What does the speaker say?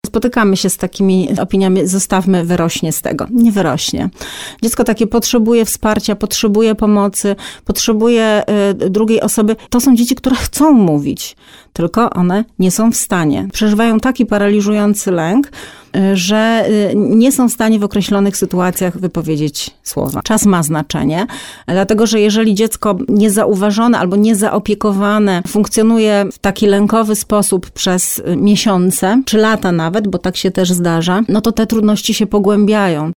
spotykamy się z takimi opiniami, zostawmy, wyrośnie z tego. Nie wyrośnie. Dziecko takie potrzebuje wsparcia, potrzebuje pomocy, potrzebuje drugiej osoby. To są dzieci, które chcą mówić, tylko one nie są w stanie. Przeżywają taki paraliżujący lęk, że nie są w stanie w określonych sytuacjach wypowiedzieć słowa. Czas ma znaczenie, dlatego że jeżeli dziecko niezauważone albo niezaopiekowane funkcjonuje w taki lękowy sposób przez miesiące, czy lata nawet, bo tak się też zdarza, no to te trudności się pogłębiają.